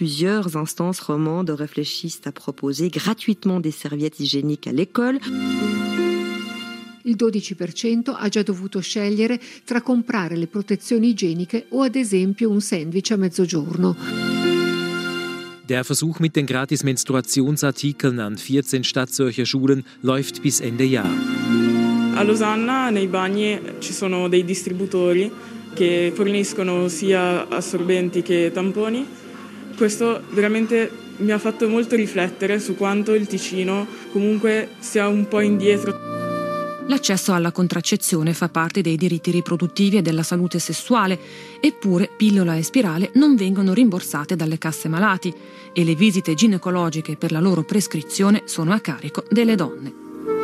plusieurs instances romandes réfléchissent à proposer gratuitement des serviettes hygiéniques à l'école. Il 12% ha già dovuto scegliere tra comprare le protezioni igieniche o ad esempio un sandwich a mezzogiorno. Der Versuch mit den gratis Menstruationsartikeln an 14 Stadtzürcher Schulen läuft bis Ende Jahr. A Losanna nei bagni ci sono dei distributori che forniscono sia assorbenti che tamponi. Questo veramente mi ha fatto molto riflettere su quanto il Ticino comunque sia un po' indietro. L'accesso alla contraccezione fa parte dei diritti riproduttivi e della salute sessuale, eppure pillola e spirale non vengono rimborsate dalle casse malati e le visite ginecologiche per la loro prescrizione sono a carico delle donne.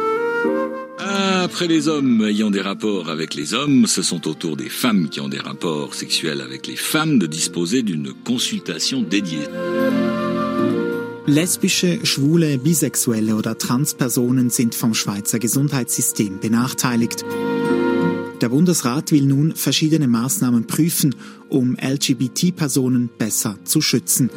Après les hommes ayant des rapports avec les hommes, ce sont au tour des femmes qui ont des rapports sexuels avec les femmes de disposer d'une consultation dédiée. Lesbische, schwule, bisexuelle oder Transpersonen sind vom Schweizer Gesundheitssystem benachteiligt. Der Bundesrat will nun verschiedene Maßnahmen prüfen, um LGBT-Personen besser zu schützen.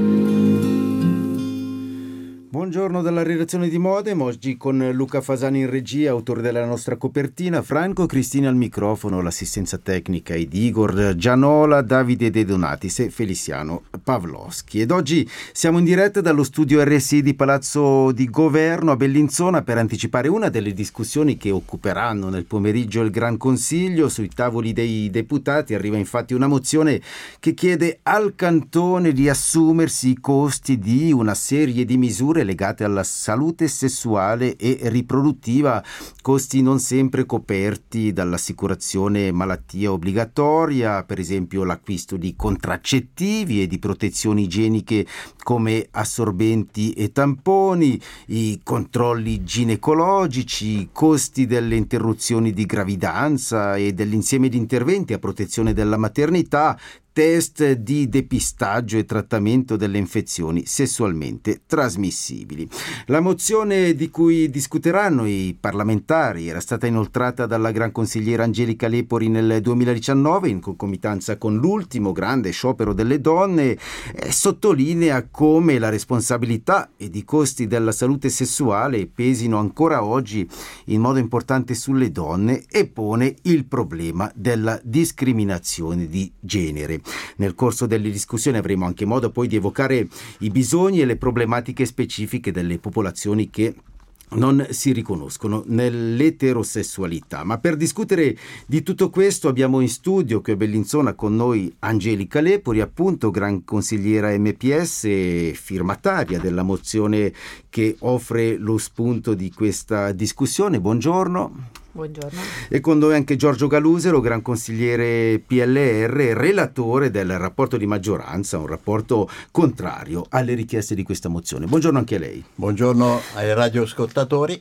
Buongiorno dalla redazione di Modem, oggi con Luca Fasani in regia, autore della nostra copertina, Franco Cristina al microfono, l'assistenza tecnica ed Igor Gianola, Davide De Donatis e Feliciano Pavlovski. Ed oggi siamo in diretta dallo studio RSI di Palazzo di Governo a Bellinzona per anticipare una delle discussioni che occuperanno nel pomeriggio il Gran Consiglio. Sui tavoli dei deputati arriva infatti una mozione che chiede al Cantone di assumersi i costi di una serie di misure legate alla salute sessuale e riproduttiva, costi non sempre coperti dall'assicurazione malattia obbligatoria, per esempio l'acquisto di contraccettivi e di protezioni igieniche come assorbenti e tamponi, i controlli ginecologici, costi delle interruzioni di gravidanza e dell'insieme di interventi a protezione della maternità, test di depistaggio e trattamento delle infezioni sessualmente trasmissibili. La mozione di cui discuteranno i parlamentari era stata inoltrata dalla gran consigliera Angelica Lepori nel 2019 in concomitanza con l'ultimo grande sciopero delle donne e sottolinea come la responsabilità ed i costi della salute sessuale pesino ancora oggi in modo importante sulle donne e pone il problema della discriminazione di genere. Nel corso delle discussioni avremo anche modo poi di evocare i bisogni e le problematiche specifiche delle popolazioni che non si riconoscono nell'eterosessualità. Ma per discutere di tutto questo abbiamo in studio qui a Bellinzona con noi Angelica Lepori, appunto gran consigliera MPS e firmataria della mozione che offre lo spunto di questa discussione. Buongiorno. Buongiorno. E con noi anche Giorgio Galusero, gran consigliere PLR, relatore del rapporto di maggioranza, un rapporto contrario alle richieste di questa mozione. Buongiorno anche a lei. Buongiorno ai radioascoltatori.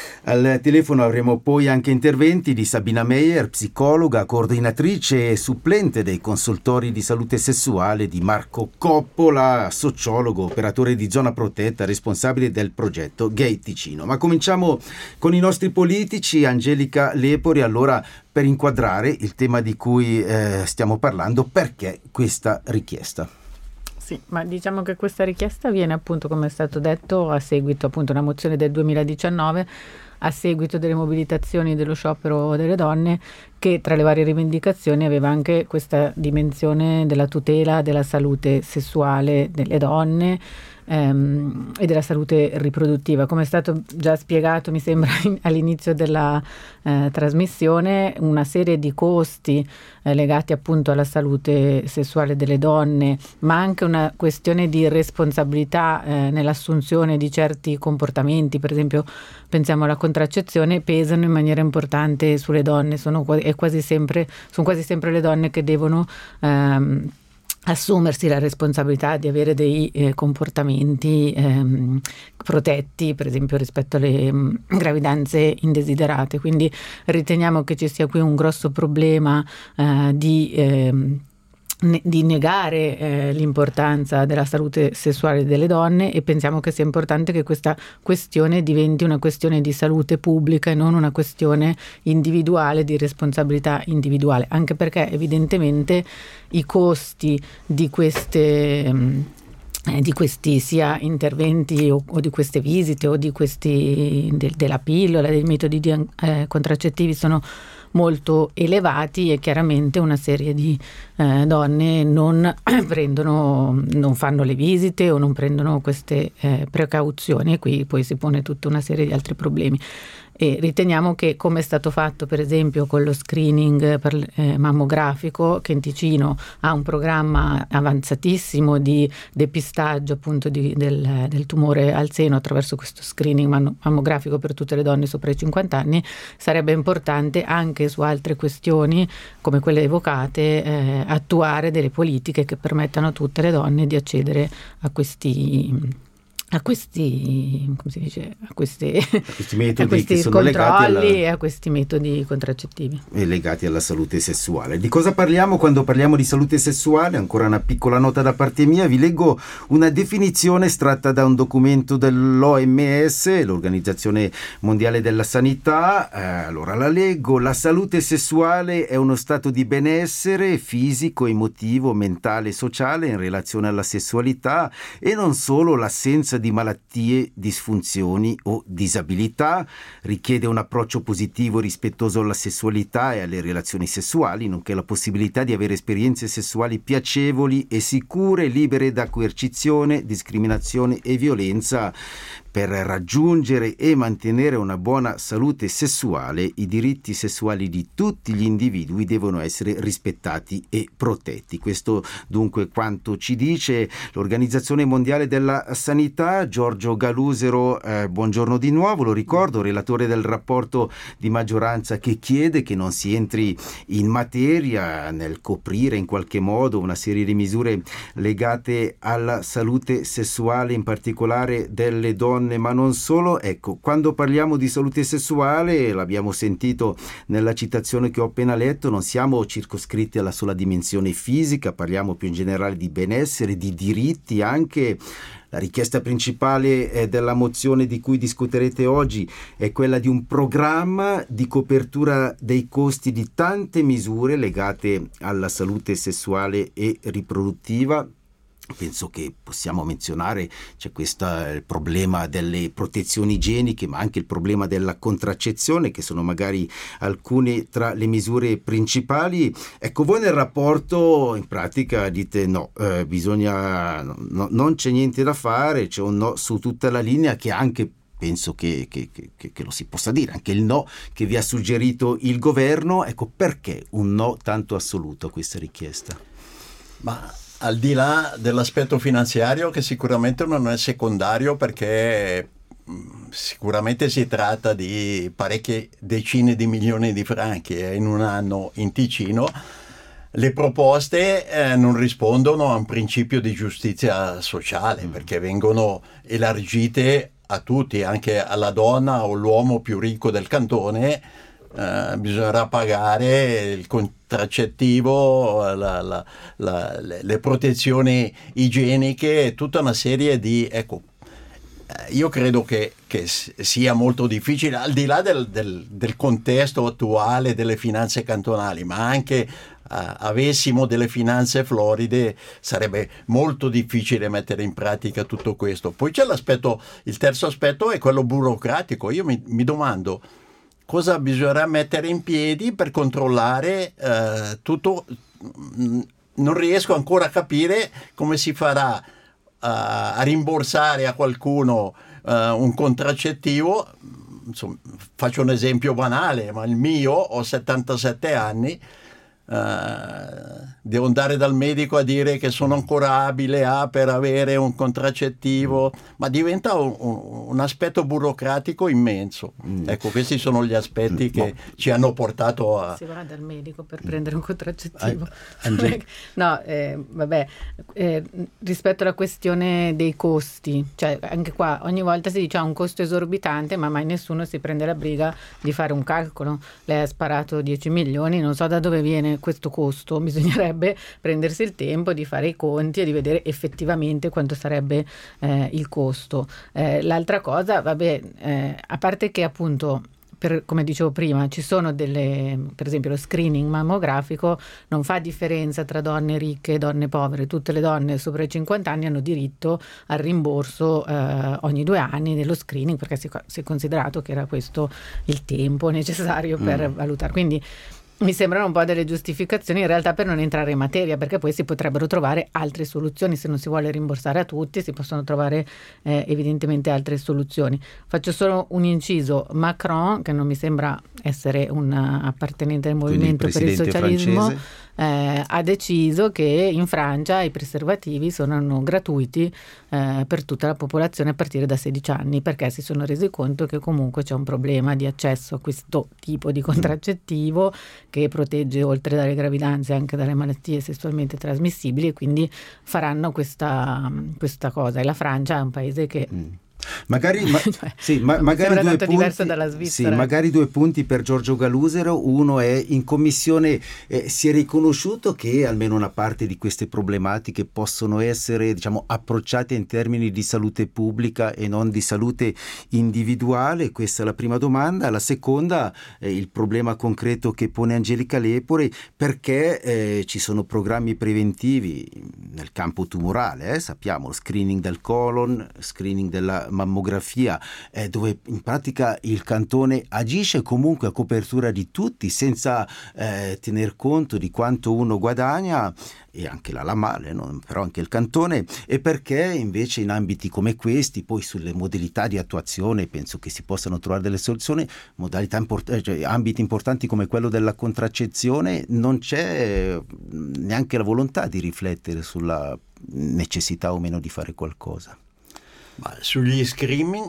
Al telefono avremo poi anche interventi di Sabina Meyer, psicologa, coordinatrice e supplente dei consultori di salute sessuale, di Marco Coppola, sociologo, operatore di zona protetta, responsabile del progetto Gay Ticino. Ma cominciamo con i nostri politici. Angelica Lepori, allora, per inquadrare il tema di cui stiamo parlando, perché questa richiesta? Sì, ma diciamo che questa richiesta viene appunto, come è stato detto, a seguito appunto una mozione del 2019, a seguito delle mobilitazioni dello sciopero delle donne, che tra le varie rivendicazioni aveva anche questa dimensione della tutela della salute sessuale delle donne e della salute riproduttiva. Come è stato già spiegato, mi sembra, all'inizio della trasmissione, una serie di costi legati appunto alla salute sessuale delle donne, ma anche una questione di responsabilità nell'assunzione di certi comportamenti, per esempio pensiamo alla contraccezione, pesano in maniera importante sulle donne. Sono quasi sempre le donne che devono assumersi la responsabilità di avere dei comportamenti protetti, per esempio rispetto alle gravidanze indesiderate. Quindi riteniamo che ci sia qui un grosso problema di negare l'importanza della salute sessuale delle donne, e pensiamo che sia importante che questa questione diventi una questione di salute pubblica e non una questione individuale, di responsabilità individuale, anche perché evidentemente i costi di queste di questi sia interventi o di queste visite o di questi della pillola, dei metodi contraccettivi sono molto elevati, e chiaramente una serie di donne non fanno le visite o non prendono queste precauzioni, e qui poi si pone tutta una serie di altri problemi. E riteniamo che, come è stato fatto per esempio con lo screening mammografico, che in Ticino ha un programma avanzatissimo di depistaggio appunto del tumore al seno attraverso questo screening mammografico per tutte le donne sopra i 50 anni, sarebbe importante anche su altre questioni come quelle evocate attuare delle politiche che permettano a tutte le donne di accedere a questi metodi che sono controlli a questi metodi contraccettivi e legati alla salute sessuale. Di cosa parliamo quando parliamo di salute sessuale? Ancora una piccola nota da parte mia, vi leggo una definizione estratta da un documento dell'OMS, l'Organizzazione Mondiale della Sanità. Allora la leggo: la salute sessuale è uno stato di benessere fisico, emotivo, mentale e sociale in relazione alla sessualità, e non solo l'assenza di malattie, disfunzioni o disabilità. Richiede un approccio positivo rispettoso alla sessualità e alle relazioni sessuali, nonché la possibilità di avere esperienze sessuali piacevoli e sicure, libere da coercizione, discriminazione e violenza. Per raggiungere e mantenere una buona salute sessuale, i diritti sessuali di tutti gli individui devono essere rispettati e protetti. Questo dunque quanto ci dice l'Organizzazione Mondiale della Sanità. Giorgio Galusero, buongiorno di nuovo, lo ricordo, relatore del rapporto di maggioranza che chiede che non si entri in materia nel coprire in qualche modo una serie di misure legate alla salute sessuale, in particolare delle donne, ma non solo. Ecco, quando parliamo di salute sessuale, l'abbiamo sentito nella citazione che ho appena letto, non siamo circoscritti alla sola dimensione fisica, parliamo più in generale di benessere, di diritti anche. La richiesta principale della mozione di cui discuterete oggi è quella di un programma di copertura dei costi di tante misure legate alla salute sessuale e riproduttiva. Penso che possiamo menzionare, c'è il problema delle protezioni igieniche, ma anche il problema della contraccezione, che sono magari alcune tra le misure principali. Ecco, voi nel rapporto in pratica dite no, non c'è niente da fare, c'è un no su tutta la linea, che anche penso che lo si possa dire, anche il no che vi ha suggerito il governo. Ecco, perché un no tanto assoluto a questa richiesta? Ma al di là dell'aspetto finanziario, che sicuramente non è secondario, perché sicuramente si tratta di parecchie decine di milioni di franchi in un anno in Ticino, le proposte non rispondono a un principio di giustizia sociale, perché vengono elargite a tutti, anche alla donna o l'uomo più ricco del cantone. Bisognerà pagare il contraccettivo, le protezioni igieniche, tutta una serie di... Ecco, io credo che sia molto difficile, al di là del contesto attuale delle finanze cantonali, ma anche avessimo delle finanze floride, sarebbe molto difficile mettere in pratica tutto questo. Poi c'è il terzo aspetto è quello burocratico. Io mi domando cosa bisognerà mettere in piedi per controllare tutto. Non riesco ancora a capire come si farà a rimborsare a qualcuno un contraccettivo. Insomma, faccio un esempio banale, ma il mio, ho 77 anni, devo andare dal medico a dire che sono ancora abile per avere un contraccettivo, ma diventa un aspetto burocratico immenso. Ecco, questi sono gli aspetti che ci hanno portato a... Si va dal medico per prendere un contraccettivo. No, rispetto alla questione dei costi, cioè anche qua ogni volta si dice un costo esorbitante, ma mai nessuno si prende la briga di fare un calcolo. Lei ha sparato 10 milioni, non so da dove viene questo costo, bisognerebbe prendersi il tempo di fare i conti e di vedere effettivamente quanto sarebbe il costo. L'altra cosa, a parte che appunto come dicevo prima, ci sono per esempio lo screening mammografico non fa differenza tra donne ricche e donne povere, tutte le donne sopra i 50 anni hanno diritto al rimborso ogni 2 anni dello screening, perché si è considerato che era questo il tempo necessario per valutare. Quindi mi sembrano un po' delle giustificazioni in realtà per non entrare in materia, perché poi si potrebbero trovare altre soluzioni. Se non si vuole rimborsare a tutti, si possono trovare evidentemente altre soluzioni. Faccio solo un inciso: Macron, che non mi sembra essere un appartenente del movimento per il socialismo, ha deciso che in Francia i preservativi sono gratuiti per tutta la popolazione a partire da 16 anni, perché si sono resi conto che comunque c'è un problema di accesso a questo tipo di contraccettivo che protegge oltre dalle gravidanze anche dalle malattie sessualmente trasmissibili, e quindi faranno questa cosa. E la Francia è un paese che Magari, magari 2 punti per Giorgio Galusero. Uno è: in commissione si è riconosciuto che almeno una parte di queste problematiche possono essere, diciamo, approcciate in termini di salute pubblica e non di salute individuale. Questa è la prima domanda. La seconda è il problema concreto che pone Angelica Lepore: perché ci sono programmi preventivi nel campo tumorale, sappiamo, screening del colon, screening della mammografia, dove in pratica il cantone agisce comunque a copertura di tutti senza tener conto di quanto uno guadagna, e anche la male, no? Però anche il cantone. E perché invece in ambiti come questi, poi sulle modalità di attuazione penso che si possano trovare delle soluzioni, ambiti importanti come quello della contraccezione, non c'è neanche la volontà di riflettere sulla necessità o meno di fare qualcosa. Ma sugli screening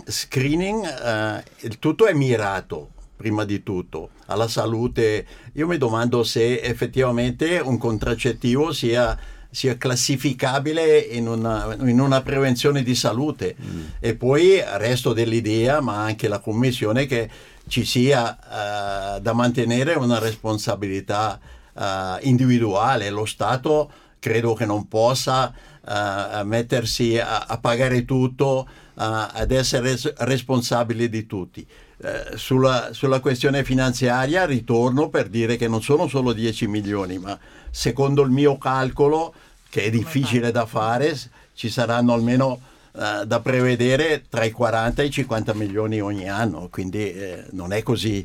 il tutto è mirato, prima di tutto, alla salute. Io mi domando se effettivamente un contraccettivo sia classificabile in una prevenzione di salute. E poi resto dell'idea, ma anche la Commissione, che ci sia da mantenere una responsabilità individuale. Lo Stato credo che non possa mettersi a pagare tutto, ad essere responsabile di tutti. Sulla questione finanziaria ritorno per dire che non sono solo 10 milioni, ma secondo il mio calcolo, che è difficile da fare, ci saranno almeno da prevedere tra i 40 e i 50 milioni ogni anno, quindi non è così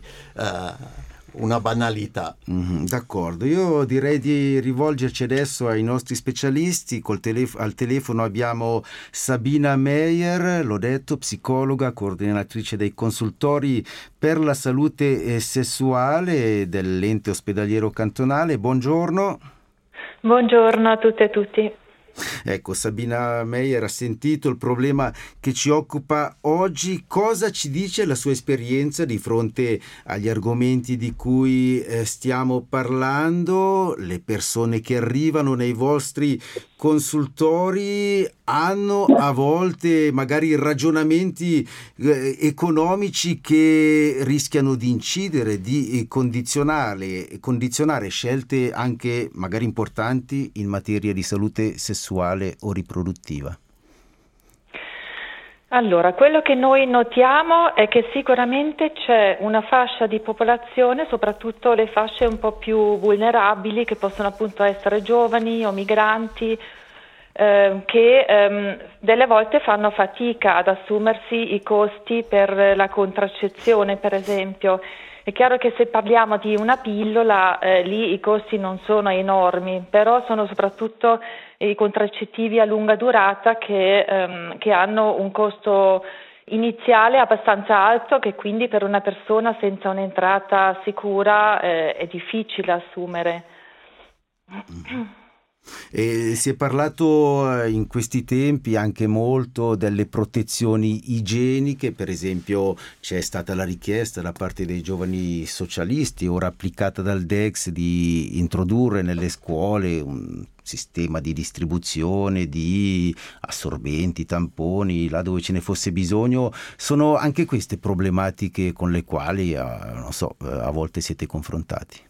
una banalità. D'accordo, io direi di rivolgerci adesso ai nostri specialisti. Al telefono abbiamo Sabina Meyer, l'ho detto, psicologa, coordinatrice dei consultori per la salute sessuale dell'ente ospedaliero cantonale. Buongiorno. Buongiorno a tutte e tutti. Ecco, Sabina Meyer ha sentito il problema che ci occupa oggi. Cosa ci dice la sua esperienza di fronte agli argomenti di cui stiamo parlando? Le persone che arrivano nei vostri consultori hanno a volte magari ragionamenti economici che rischiano di incidere, di condizionare scelte anche magari importanti in materia di salute sessuale o riproduttiva. Allora, quello che noi notiamo è che sicuramente c'è una fascia di popolazione, soprattutto le fasce un po' più vulnerabili, che possono appunto essere giovani o migranti, che delle volte fanno fatica ad assumersi i costi per la contraccezione, per esempio. È chiaro che se parliamo di una pillola, lì i costi non sono enormi, però sono soprattutto i contraccettivi a lunga durata che hanno un costo iniziale abbastanza alto, che quindi per una persona senza un'entrata sicura è difficile assumere. E si è parlato in questi tempi anche molto delle protezioni igieniche. Per esempio c'è stata la richiesta da parte dei giovani socialisti, ora applicata dal DEX, di introdurre nelle scuole un sistema di distribuzione di assorbenti, tamponi, là dove ce ne fosse bisogno. Sono anche queste problematiche con le quali a volte siete confrontati?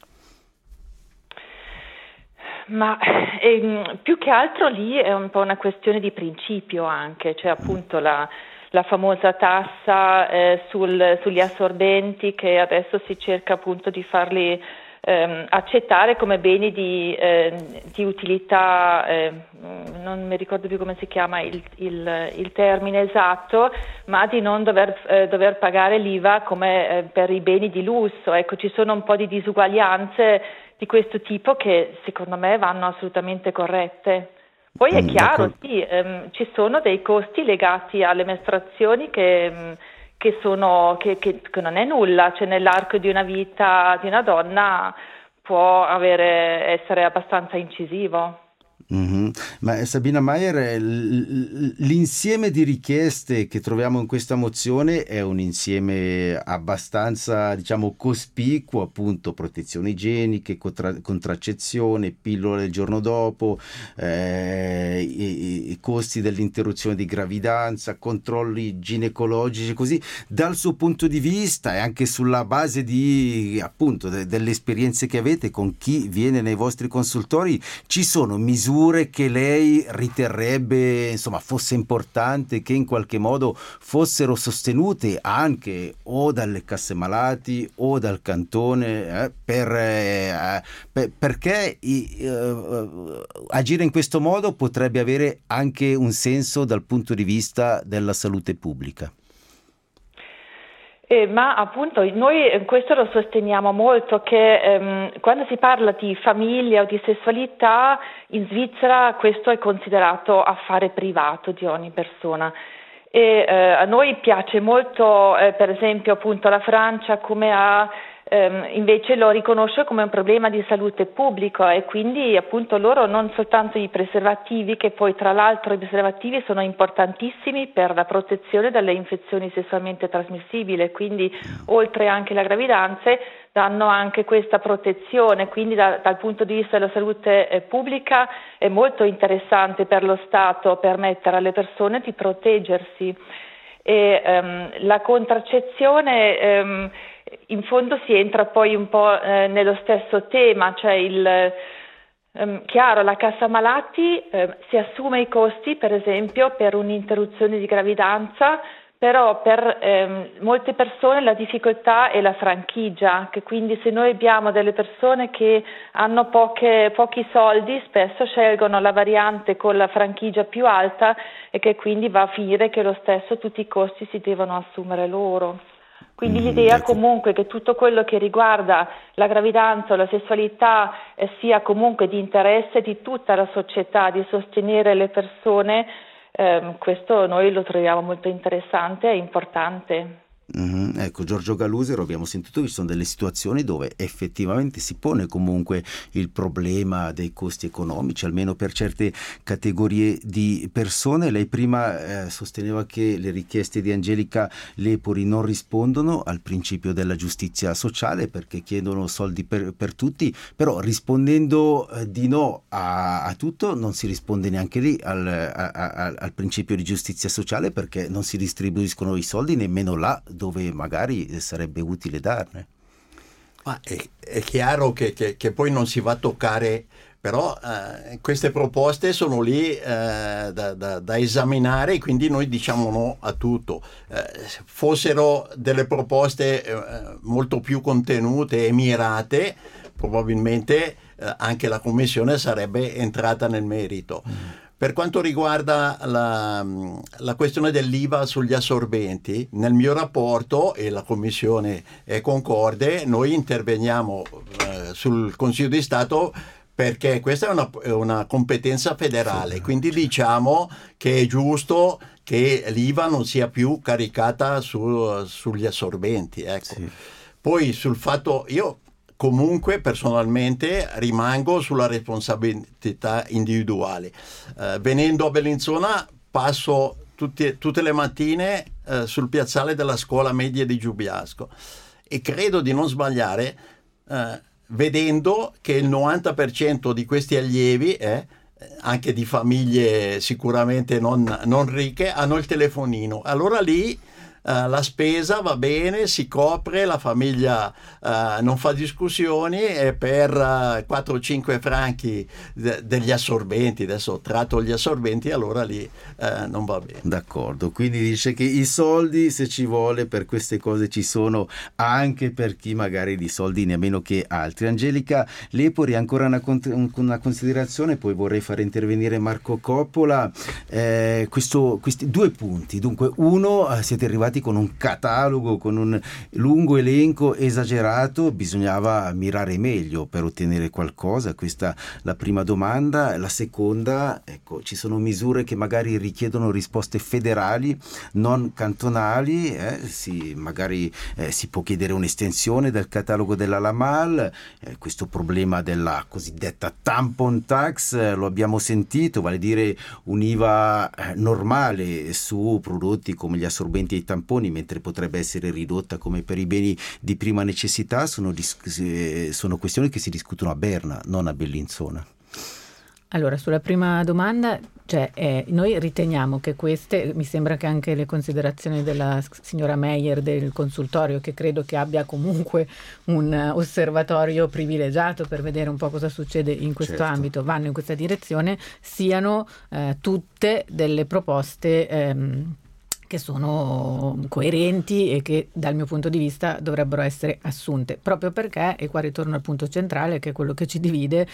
Ma più che altro lì è un po' una questione di principio anche, cioè appunto la la famosa tassa sugli assorbenti, che adesso si cerca appunto di farli accettare come beni di utilità, non mi ricordo più come si chiama il termine esatto, ma di non dover pagare l'IVA come per i beni di lusso. Ecco, ci sono un po' di disuguaglianze di questo tipo che secondo me vanno assolutamente corrette. Poi è chiaro, sì, ci sono dei costi legati alle mestruazioni che non è nulla, cioè nell'arco di una vita di una donna può essere abbastanza incisivo. Mm-hmm. Ma Sabina Maier, l'insieme di richieste che troviamo in questa mozione è un insieme abbastanza, diciamo, cospicuo, appunto protezioni igieniche, contraccezione, pillole il giorno dopo, i costi dell'interruzione di gravidanza, controlli ginecologici, così. Dal suo punto di vista e anche sulla base di, appunto, delle esperienze che avete con chi viene nei vostri consultori, ci sono misure che lei riterrebbe, insomma, fosse importante che in qualche modo fossero sostenute anche o dalle casse malati o dal cantone, perché agire in questo modo potrebbe avere anche un senso dal punto di vista della salute pubblica. Ma appunto noi questo lo sosteniamo molto, che quando si parla di famiglia o di sessualità in Svizzera questo è considerato affare privato di ogni persona, e a noi piace molto per esempio appunto la Francia come invece lo riconosce come un problema di salute pubblica, e quindi appunto loro non soltanto i preservativi, che poi tra l'altro i preservativi sono importantissimi per la protezione dalle infezioni sessualmente trasmissibili, quindi oltre anche la gravidanza danno anche questa protezione, quindi dal punto di vista della salute pubblica è molto interessante per lo Stato permettere alle persone di proteggersi. E la contraccezione in fondo si entra poi un po' nello stesso tema, cioè chiaro, la cassa malati si assume i costi per esempio per un'interruzione di gravidanza, però per molte persone la difficoltà è la franchigia, che quindi se noi abbiamo delle persone che hanno pochi soldi, spesso scelgono la variante con la franchigia più alta, e che quindi va a finire che lo stesso tutti i costi si devono assumere loro. Quindi l'idea comunque che tutto quello che riguarda la gravidanza o la sessualità sia comunque di interesse di tutta la società, di sostenere le persone, questo noi lo troviamo molto interessante e importante. Ecco, Giorgio Galusero, abbiamo sentito che ci sono delle situazioni dove effettivamente si pone comunque il problema dei costi economici, almeno per certe categorie di persone. Lei prima sosteneva che le richieste di Angelica Lepori non rispondono al principio della giustizia sociale perché chiedono soldi per tutti, però rispondendo di no a tutto non si risponde neanche lì al principio di giustizia sociale, perché non si distribuiscono i soldi nemmeno là dove magari sarebbe utile darne. Ma è chiaro che poi non si va a toccare, però queste proposte sono lì da esaminare, quindi noi diciamo no a tutto. Fossero delle proposte molto più contenute e mirate, probabilmente anche la Commissione sarebbe entrata nel merito. Per quanto riguarda la questione dell'IVA sugli assorbenti, nel mio rapporto, e la Commissione è concorde, noi interveniamo sul Consiglio di Stato perché questa è una competenza federale, quindi diciamo che è giusto che l'IVA non sia più caricata sugli assorbenti. Ecco. Sì. Poi sul fatto, io comunque personalmente rimango sulla responsabilità individuale. Venendo a Bellinzona passo tutte le mattine sul piazzale della scuola media di Giubiasco e credo di non sbagliare vedendo che il 90% di questi allievi, anche di famiglie sicuramente non ricche, hanno il telefonino. Allora lì la spesa va bene, si copre, la famiglia non fa discussioni, e per 4 o 5 franchi degli assorbenti, adesso tratto gli assorbenti, allora lì non va bene. D'accordo, quindi dice che i soldi, se ci vuole, per queste cose ci sono, anche per chi magari di soldi ne ha meno che altri. Angelica Lepori, ancora una considerazione, poi vorrei fare intervenire Marco Coppola. Questi 2 punti. Dunque, uno, siete arrivati con un catalogo, con un lungo elenco esagerato, bisognava mirare meglio per ottenere qualcosa. Questa la prima domanda. La seconda, ecco, ci sono misure che magari richiedono risposte federali, non cantonali, magari si può chiedere un'estensione del catalogo della LAMAL, questo problema della cosiddetta tampon tax lo abbiamo sentito, vale dire un'IVA normale su prodotti come gli assorbenti e i tamponi, mentre potrebbe essere ridotta come per i beni di prima necessità. Sono questioni che si discutono a Berna, non a Bellinzona. Allora, sulla prima domanda, noi riteniamo che queste, mi sembra che anche le considerazioni della signora Meyer del consultorio, che credo che abbia comunque un osservatorio privilegiato per vedere un po' cosa succede in questo ambito, vanno in questa direzione, siano tutte delle proposte che sono coerenti e che dal mio punto di vista dovrebbero essere assunte, proprio perché, e qua ritorno al punto centrale che è quello che ci divide,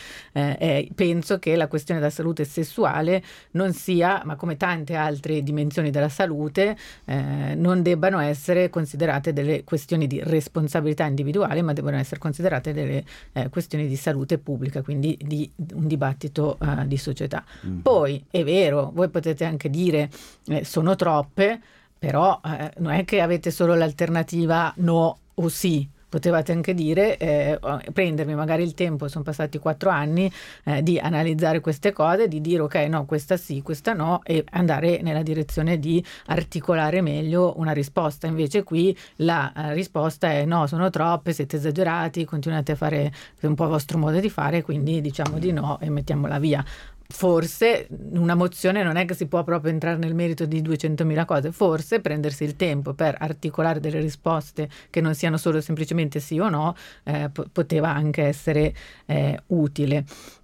penso che la questione della salute sessuale non sia, ma come tante altre dimensioni della salute, non debbano essere considerate delle questioni di responsabilità individuale, ma devono essere considerate delle questioni di salute pubblica, quindi di un dibattito di società. Poi è vero, voi potete anche dire sono troppe, però non è che avete solo l'alternativa no o sì, potevate anche dire, prendermi magari il tempo, sono passati 4 anni, di analizzare queste cose, di dire ok, no, questa sì, questa no, e andare nella direzione di articolare meglio una risposta. Invece qui la risposta è no, sono troppe, siete esagerati, continuate a fare un po' il vostro modo di fare, quindi diciamo di no e mettiamola via. Forse una mozione non è che si può proprio entrare nel merito di 200.000 cose, forse prendersi il tempo per articolare delle risposte che non siano solo semplicemente sì o no, poteva anche essere utile.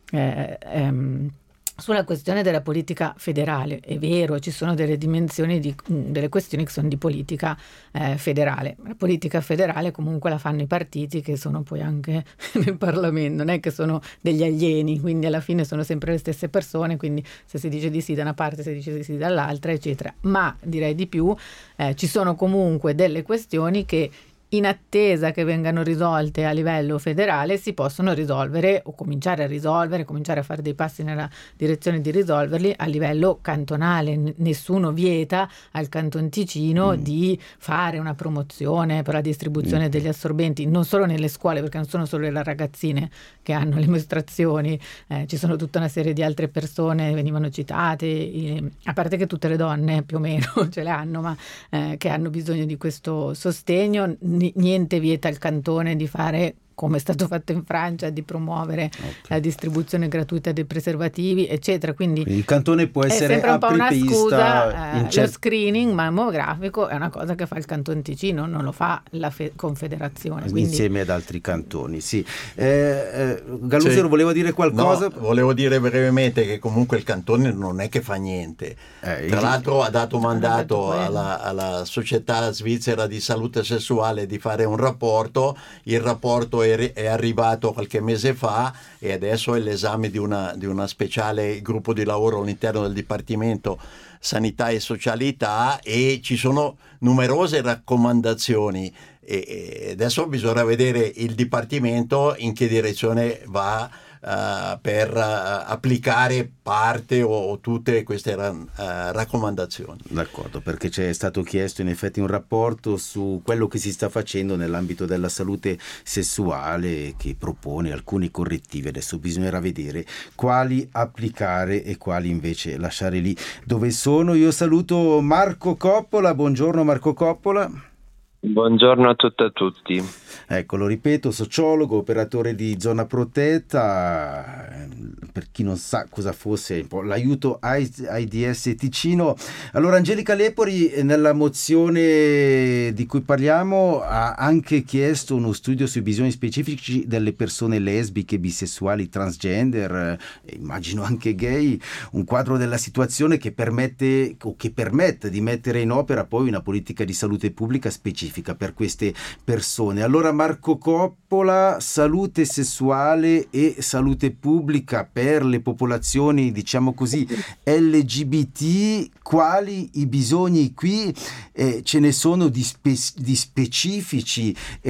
Sulla questione della politica federale, è vero, ci sono delle dimensioni delle questioni che sono di politica federale. La politica federale comunque la fanno i partiti, che sono poi anche nel Parlamento, non è che sono degli alieni, quindi alla fine sono sempre le stesse persone, quindi se si dice di sì da una parte, si dice di sì dall'altra, eccetera. Ma direi di più, ci sono comunque delle questioni che, in attesa che vengano risolte a livello federale, si possono risolvere o cominciare a fare dei passi nella direzione di risolverli a livello cantonale. Nessuno vieta al Canton Ticino di fare una promozione per la distribuzione degli assorbenti, non solo nelle scuole, perché non sono solo le ragazzine che hanno le mostrazioni, ci sono tutta una serie di altre persone, venivano citate, a parte che tutte le donne più o meno ce le hanno, ma che hanno bisogno di questo sostegno. Niente vieta al cantone di fare, come è stato fatto in Francia, di promuovere la distribuzione gratuita dei preservativi, eccetera. Quindi il cantone può essere sempre un po' una scusa. Lo screening mammografico è una cosa che fa il Canton Ticino, non lo fa la Confederazione. Quindi... insieme ad altri cantoni, sì. Gallusero, voleva dire qualcosa? No, volevo dire brevemente che comunque il cantone non è che fa niente. Tra l'altro ha dato mandato alla Società Svizzera di Salute Sessuale di fare un rapporto. Il rapporto è arrivato qualche mese fa e adesso è l'esame di una speciale gruppo di lavoro all'interno del Dipartimento Sanità e Socialità, e ci sono numerose raccomandazioni e adesso bisogna vedere il Dipartimento in che direzione va per applicare parte o tutte queste raccomandazioni. D'accordo, perché c'è stato chiesto in effetti un rapporto su quello che si sta facendo nell'ambito della salute sessuale, che propone alcuni correttivi. Adesso bisognerà vedere quali applicare e quali invece lasciare lì dove sono. Io saluto Marco Coppola. Buongiorno Marco Coppola. Buongiorno a tutte e a tutti. Ecco, lo ripeto, sociologo, operatore di zona protetta, per chi non sa cosa fosse un po' l'aiuto AIDS Ticino. Allora, Angelica Lepori nella mozione di cui parliamo ha anche chiesto uno studio sui bisogni specifici delle persone lesbiche, bisessuali, transgender, immagino anche gay, un quadro della situazione che permette di mettere in opera poi una politica di salute pubblica specifica per queste persone. Allora Marco Coppola, salute sessuale e salute pubblica per le popolazioni, diciamo così, LGBT, quali i bisogni qui? Ce ne sono di specifici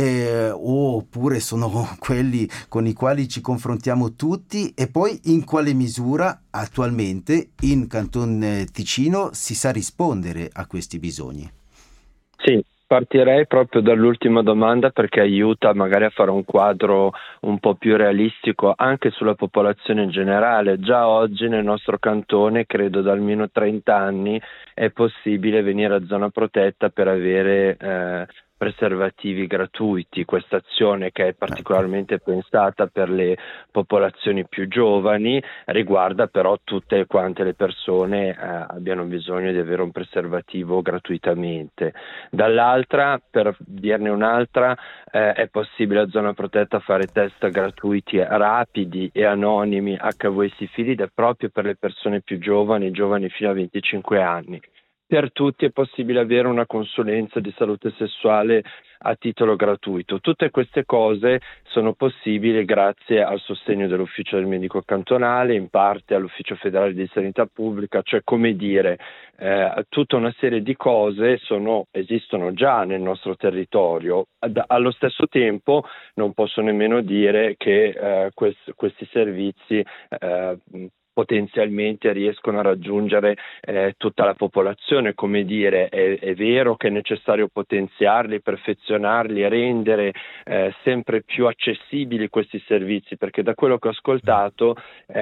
oppure sono quelli con i quali ci confrontiamo tutti, e poi in quale misura attualmente in Canton Ticino si sa rispondere a questi bisogni? Sì, partirei proprio dall'ultima domanda perché aiuta magari a fare un quadro un po' più realistico anche sulla popolazione in generale. Già oggi nel nostro cantone, credo da almeno 30 anni, è possibile venire a zona protetta per avere preservativi gratuiti. Questa azione, che è particolarmente pensata per le popolazioni più giovani, riguarda però tutte quante le persone abbiano bisogno di avere un preservativo gratuitamente. Dall'altra, per dirne un'altra, è possibile a zona protetta fare test gratuiti, rapidi e anonimi HIV/sifilide proprio per le persone più giovani fino a 25 anni. Per tutti è possibile avere una consulenza di salute sessuale a titolo gratuito. Tutte queste cose sono possibili grazie al sostegno dell'ufficio del medico cantonale, in parte all'ufficio federale di sanità pubblica, cioè come dire, tutta una serie di cose esistono già nel nostro territorio. Allo stesso tempo non posso nemmeno dire che questi servizi potenzialmente riescono a raggiungere tutta la popolazione. Come dire, è vero che è necessario potenziarli, perfezionarli e rendere sempre più accessibili questi servizi, perché da quello che ho ascoltato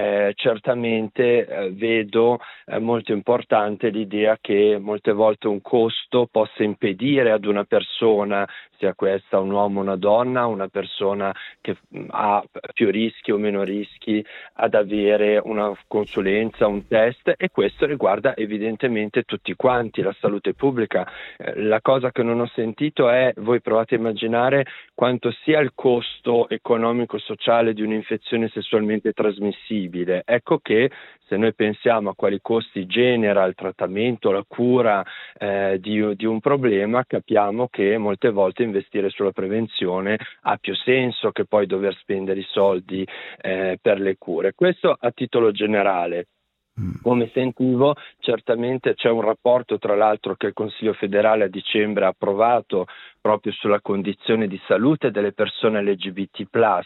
certamente vedo molto importante l'idea che molte volte un costo possa impedire ad una persona, sia questa un uomo o una donna, una persona che ha più rischi o meno rischi, ad avere una consulenza, un test, e questo riguarda evidentemente tutti quanti, la salute pubblica. La cosa che non ho sentito è, voi provate a immaginare quanto sia il costo economico-sociale di un'infezione sessualmente trasmissibile. Ecco che se noi pensiamo a quali costi genera il trattamento, la cura di un problema, capiamo che molte volte investire sulla prevenzione ha più senso che poi dover spendere i soldi per le cure. Questo a titolo generale. Come sentivo, certamente c'è un rapporto, tra l'altro, che il Consiglio federale a dicembre ha approvato proprio sulla condizione di salute delle persone LGBT+,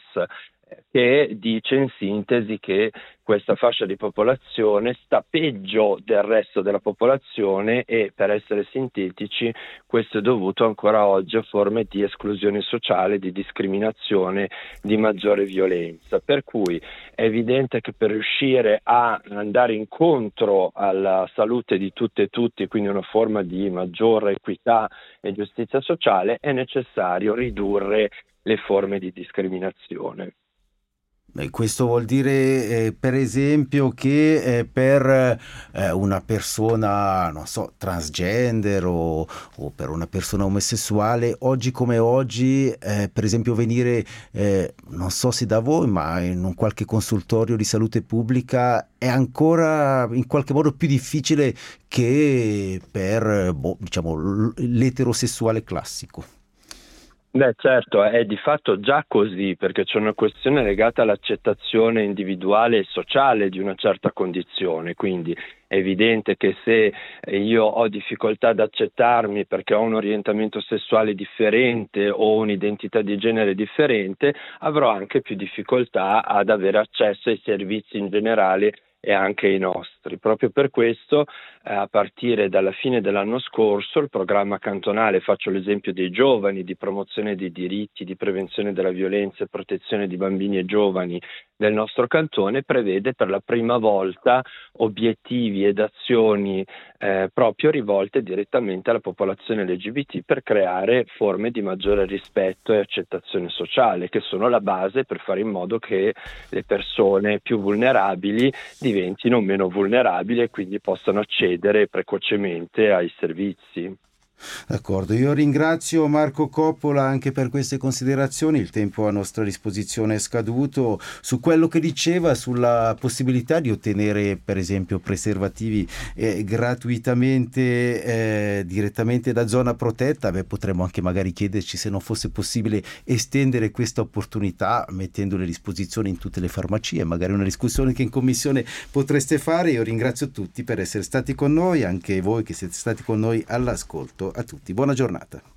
che dice in sintesi che questa fascia di popolazione sta peggio del resto della popolazione e, per essere sintetici, questo è dovuto ancora oggi a forme di esclusione sociale, di discriminazione, di maggiore violenza. Per cui è evidente che per riuscire a andare incontro alla salute di tutte e tutti, quindi una forma di maggiore equità e giustizia sociale, è necessario ridurre le forme di discriminazione. Questo vuol dire per esempio che per una persona, non so, transgender o per una persona omosessuale, oggi come oggi, per esempio venire, non so se da voi, ma in un qualche consultorio di salute pubblica è ancora in qualche modo più difficile che per diciamo, l'eterosessuale classico. Beh, certo, è di fatto già così, perché c'è una questione legata all'accettazione individuale e sociale di una certa condizione. Quindi è evidente che se io ho difficoltà ad accettarmi perché ho un orientamento sessuale differente o un'identità di genere differente, avrò anche più difficoltà ad avere accesso ai servizi in generale e anche i nostri. Proprio per questo a partire dalla fine dell'anno scorso il programma cantonale, faccio l'esempio dei giovani, di promozione dei diritti, di prevenzione della violenza e protezione di bambini e giovani del nostro cantone, prevede per la prima volta obiettivi ed azioni proprio rivolte direttamente alla popolazione LGBT per creare forme di maggiore rispetto e accettazione sociale, che sono la base per fare in modo che le persone più vulnerabili diventino meno vulnerabili e quindi possano accedere precocemente ai servizi. D'accordo, io ringrazio Marco Coppola anche per queste considerazioni. Il tempo a nostra disposizione è scaduto. Su quello che diceva sulla possibilità di ottenere per esempio preservativi gratuitamente direttamente da zona protetta, potremmo anche magari chiederci se non fosse possibile estendere questa opportunità mettendole a disposizione in tutte le farmacie, magari una discussione che in commissione potreste fare. Io ringrazio tutti per essere stati con noi, anche voi che siete stati con noi all'ascolto. A tutti, buona giornata.